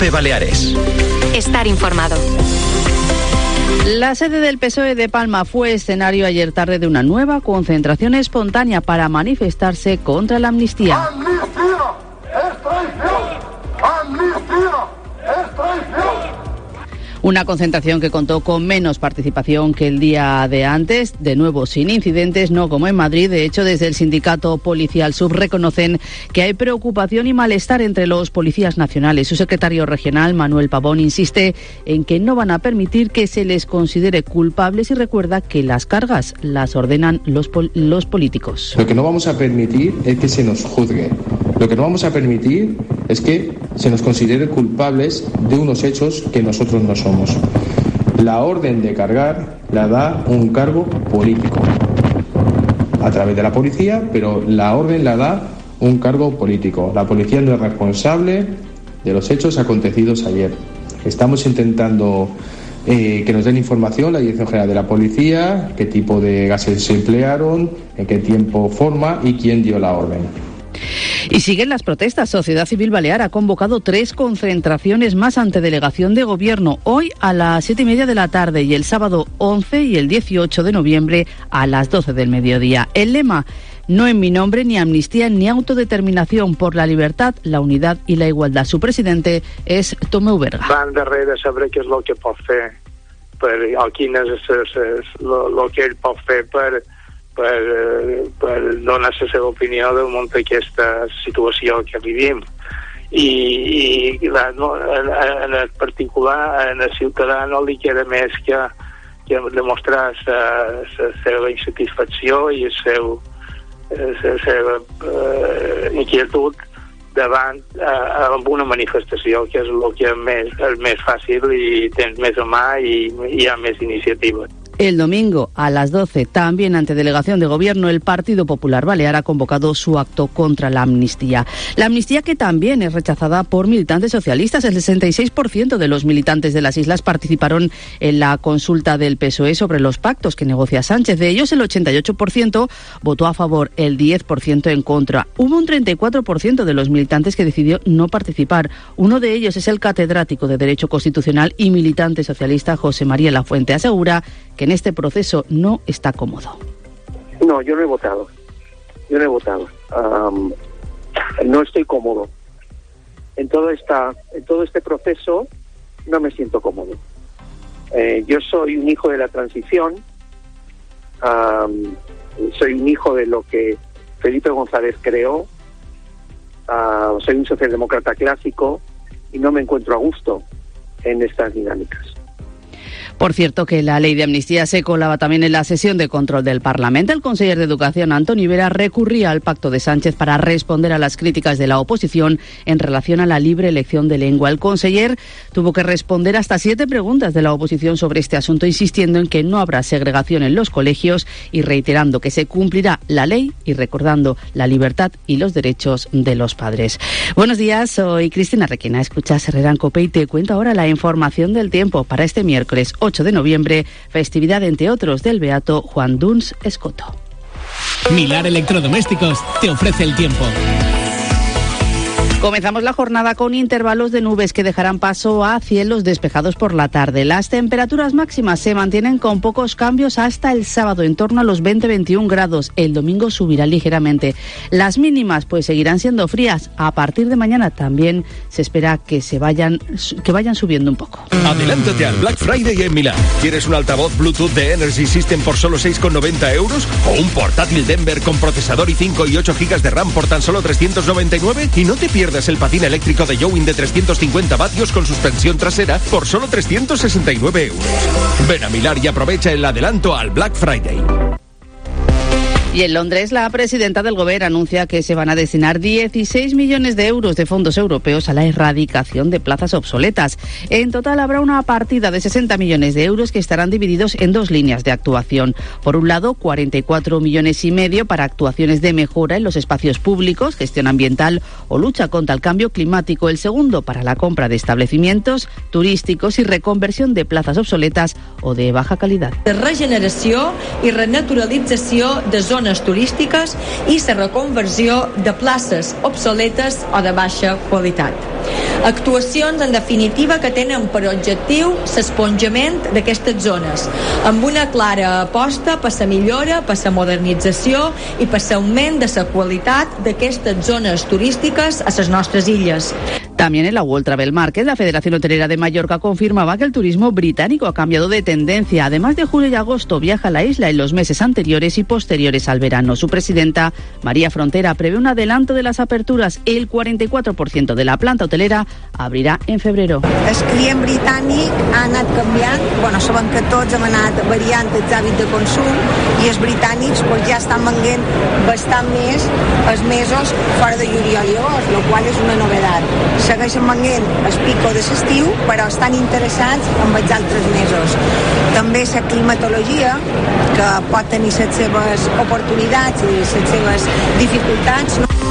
COPE Baleares. Estar informado. La sede del PSOE de Palma fue escenario ayer tarde de una nueva concentración espontánea para manifestarse contra la amnistía. ¡Amnistía es traición! ¡Amnistía es traición! Una concentración que contó con menos participación que el día de antes, de nuevo sin incidentes, no como en Madrid. De hecho, desde el sindicato policial SUB reconocen que hay preocupación y malestar entre los policías nacionales. Su secretario regional, Manuel Pavón, insiste en que no van a permitir que se les considere culpables y recuerda que las cargas las ordenan los políticos. Lo que no vamos a permitir es que se nos juzgue. Lo que no vamos a permitir es que se nos considere culpables de unos hechos que nosotros no somos. La orden de cargar la da un cargo político a través de la policía, pero la orden la da un cargo político. La policía no es responsable de los hechos acontecidos ayer. Estamos intentando que nos den información la Dirección General de la Policía, qué tipo de gases se emplearon, en qué tiempo, forma y quién dio la orden. Y siguen las protestas. Sociedad Civil Balear ha convocado 3 concentraciones más ante delegación de gobierno. Hoy a las 7:30 de la tarde y el sábado 11 y el 18 de noviembre a las 12 del mediodía. El lema: no en mi nombre, ni amnistía, ni autodeterminación, por la libertad, la unidad y la igualdad. Su presidente es Tomeu Berga. Van darrere saber què és el que pot fer o quin és el que ell pot fer per donar la seva opinió damunt d'aquesta situació que vivim. I en particular, en el ciutadà no li queda més que demostrar la seva insatisfacció i la seva inquietud davant amb una manifestació, que és el que és més fàcil i tens més a mà i hi ha més iniciativa. El domingo a las 12, también ante delegación de gobierno, el Partido Popular Balear ha convocado su acto contra la amnistía. La amnistía que también es rechazada por militantes socialistas. El 66% de los militantes de las islas participaron en la consulta del PSOE sobre los pactos que negocia Sánchez. De ellos, el 88% votó a favor, el 10% en contra. Hubo un 34% de los militantes que decidió no participar. Uno de ellos es el catedrático de Derecho Constitucional y militante socialista José María Lafuente. Asegura que en este proceso no está cómodo. No, yo no he votado. No estoy cómodo. En todo este proceso no me siento cómodo. Yo soy un hijo de la transición, soy un hijo de lo que Felipe González creó, soy un socialdemócrata clásico y no me encuentro a gusto en estas dinámicas. Por cierto, que la ley de amnistía se colaba también en la sesión de control del Parlamento. El conseller de Educación, Antoni Vera, recurría al pacto de Sánchez para responder a las críticas de la oposición en relación a la libre elección de lengua. El conseller tuvo que responder hasta 7 preguntas de la oposición sobre este asunto, insistiendo en que no habrá segregación en los colegios y reiterando que se cumplirá la ley y recordando la libertad y los derechos de los padres. Buenos días, soy Cristina Requena. Escuchas Herrera en COPE y te cuento ahora la información del tiempo para este miércoles 8 de noviembre, festividad entre otros del beato Juan Duns Escoto. Milar Electrodomésticos te ofrece el tiempo. Comenzamos la jornada con intervalos de nubes que dejarán paso a cielos despejados por la tarde. Las temperaturas máximas se mantienen con pocos cambios hasta el sábado, en torno a los 20-21 grados. El domingo subirá ligeramente. Las mínimas pues seguirán siendo frías. A partir de mañana también se espera que vayan subiendo un poco. Adelántate al Black Friday en Milán. ¿Quieres un altavoz Bluetooth de Energy System por solo 6,90 euros? ¿O un portátil Denver con procesador i5 y 8 GB de RAM por tan solo 399? Y no te pierdas el patín eléctrico de Yowin de 350 vatios con suspensión trasera por solo 369 euros. Ven a Milán y aprovecha el adelanto al Black Friday. Y en Londres, la presidenta del Gobierno anuncia que se van a destinar 16 millones de euros de fondos europeos a la erradicación de plazas obsoletas. En total habrá una partida de 60 millones de euros que estarán divididos en 2 líneas de actuación. Por un lado, 44,5 millones para actuaciones de mejora en los espacios públicos, gestión ambiental o lucha contra el cambio climático. El segundo, para la compra de establecimientos turísticos y reconversión de plazas obsoletas o de baja calidad. De regeneració i renaturalització de zones turístiques i la reconversió de places obsoletes o de baixa qualitat. Actuacions, en definitiva, que tenen per objectiu l'esponjament d'aquestes zones, amb una clara aposta per la millora, per la modernització i per l'augment de la qualitat d'aquestes zones turístiques a les nostres illes. También en la World Travel Market, la Federación Hotelera de Mallorca confirmaba que el turismo británico ha cambiado de tendencia. Además de julio y agosto, viaja a la isla en los meses anteriores y posteriores al verano. Su presidenta, María Frontera, prevé un adelanto de las aperturas. El 44% de la planta hotelera abrirà en febrero. El client britànic ha anat canviant. Sabem que tots hem anat variant els hàbits de consum i els britànics ja estan venent bastant més els mesos fora de juliol i agost, el qual és una novetat. Segueixen venent el pico de l'estiu, però estan interessats en els altres mesos. També la climatologia, que pot tenir les seves oportunitats i les seves dificultats, no?